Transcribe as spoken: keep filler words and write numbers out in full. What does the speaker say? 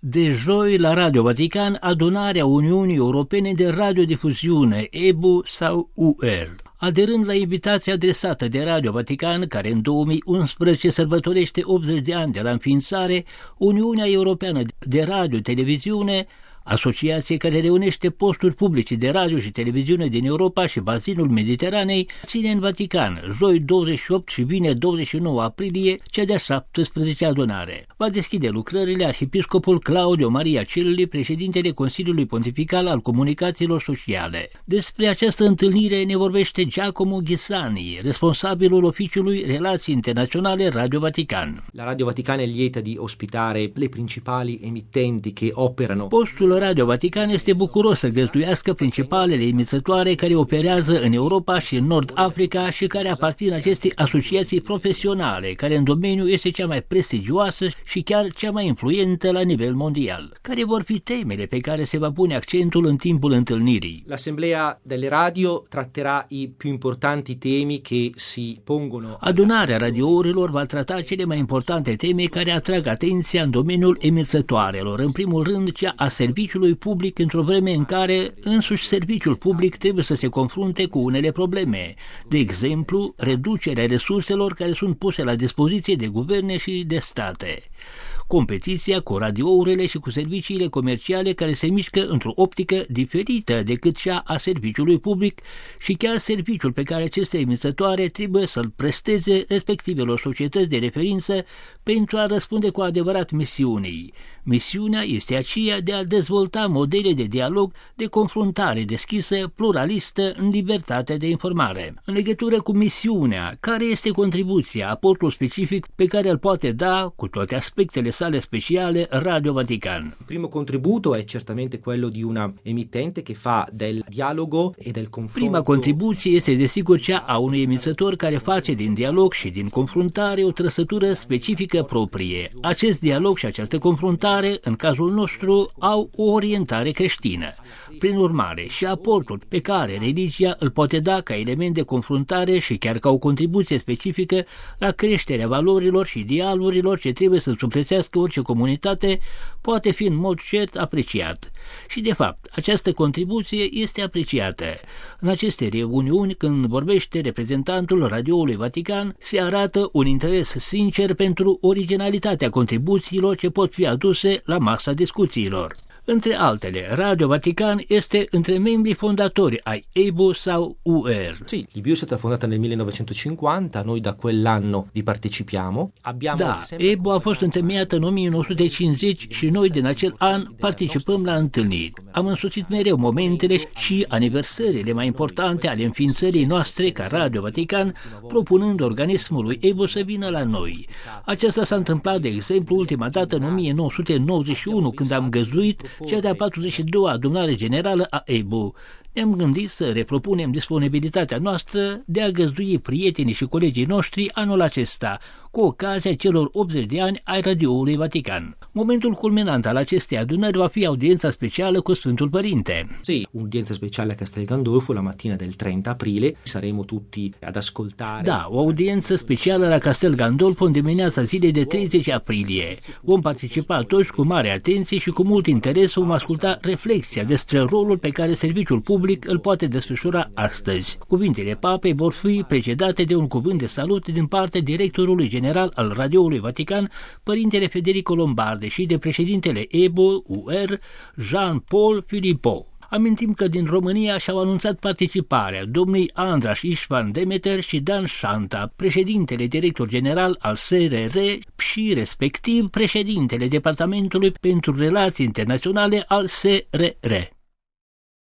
De joi la Radio Vatican, adunarea Uniunii Europene de Radiodifuziune, E B U sau U R. Aderând la invitația adresată de Radio Vatican, care în două mii unsprezece sărbătorește optzeci de ani de la înființare, Uniunea Europeană de Radio-Televiziune, asociație care reunește posturi publice de radio și televiziune din Europa și bazinul Mediteranei, ține în Vatican, joi douăzeci și opt și vineri douăzeci și nouă aprilie, cea de-a șaptesprezecea adunare. Va deschide lucrările arhiepiscopul Claudio Maria Celli, președintele Consiliului Pontifical al Comunicațiilor Sociale. Despre această întâlnire ne vorbește Giacomo Ghisani, responsabilul oficiului Relații Internazionale Radio Vatican. La Radio Vatican è lieta di ospitare le principali emittenti che operano. Postul Radio Vatican este bucuros să găzduiască principalele emițătoare care operează în Europa și în Nord Africa și care aparțin acestei asociații profesionale, care în domeniu este cea mai prestigioasă și chiar cea mai influentă la nivel mondial. Care vor fi temele pe care se va pune accentul în timpul întâlnirii? L'Assemblea delle Radio tratterà i più importanti temi che si pongono. Adunarea radiourilor va trata cele mai importante teme care atrag atenția în domeniul emițătoarelor, în primul rând cea a serviciului public, într-o vreme în care însuși serviciul public trebuie să se confrunte cu unele probleme, de exemplu, reducerea resurselor care sunt puse la dispoziție de guverne și de state, competiția cu radiourile și cu serviciile comerciale care se mișcă într-o optică diferită decât cea a serviciului public și chiar serviciul pe care aceste emițătoare trebuie să-l presteze respectivelor societăți de referință pentru a răspunde cu adevărat misiunii. Misiunea este aceea de a dezvolta modele de dialog, de confruntare deschisă, pluralistă, în libertate de informare. În legătură cu misiunea, care este contribuția, aportul specific pe care îl poate da, cu toate aspectele sale speciale, Radio Vatican? Il primo contributo è certamente quello di una emittente che fa del dialogo e del confronto. Prima contribuție este desigur cea a unui emițător care face din dialog și din confruntare o trăsătură specifică proprie. Acest dialog și această confruntare, în cazul nostru, au o orientare creștină. Prin urmare, și aportul pe care religia îl poate da ca element de confruntare și chiar ca o contribuție specifică la creșterea valorilor și idealurilor ce trebuie să suplețească orice comunitate, poate fi în mod cert apreciat. Și de fapt, această contribuție este apreciată. În aceste reuniuni, când vorbește reprezentantul Radioului Vatican, se arată un interes sincer pentru originalitatea contribuțiilor ce pot fi aduse la masa discuțiilor. Între altele, Radio Vatican este între membrii fondatori ai E B U sau U R. Sì, l'I B U è stata fondata nel millenovecentocinquanta, noi da quell'anno vi partecipiamo. Abbiamo Da, sempre... E B U a fost întemeiată în o mie nouă sute cincizeci și noi din acel an participăm la întâlniri. Am însoțit mereu momentele și aniversările mai importante ale înființării noastre ca Radio Vatican, propunând organismului E B U să vină la noi. Aceasta s-a întâmplat, de exemplu, ultima dată în o mie nouă sute nouăzeci și unu, când am găzduit cea de-a patruzeci și doua adunare generală a E B U. Ne-am gândit să repropunem disponibilitatea noastră de a găzdui prietenii și colegii noștri anul acesta, cu ocazia celor optzeci de ani ai Radioului Vatican. Momentul culminant al acestei adunări va fi audiența specială cu Sfântul Părinte. Sì, un'udienza speciale a Castel Gandolfo la mattina del trenta aprile. Saremo tutti ad ascoltare. Da, o audiență specială la Castel Gandolfo în dimineața zilei de treizeci aprilie. Vom participa toți cu mare atenție și cu mult interes vom asculta reflexia despre rolul pe care serviciul public îl poate desfășura astăzi. Cuvintele papei vor fi precedate de un cuvânt de salut din partea directorului general al Radioului Vatican, părintele Federico Lombardi, și de președintele E B U U R, Jean-Paul Philippot. Amintim că din România și-au anunțat participarea domnii Andras Ișvan Demeter și Dan Șanta, președintele director general al S R R și respectiv președintele Departamentului pentru Relații Internaționale al S R R.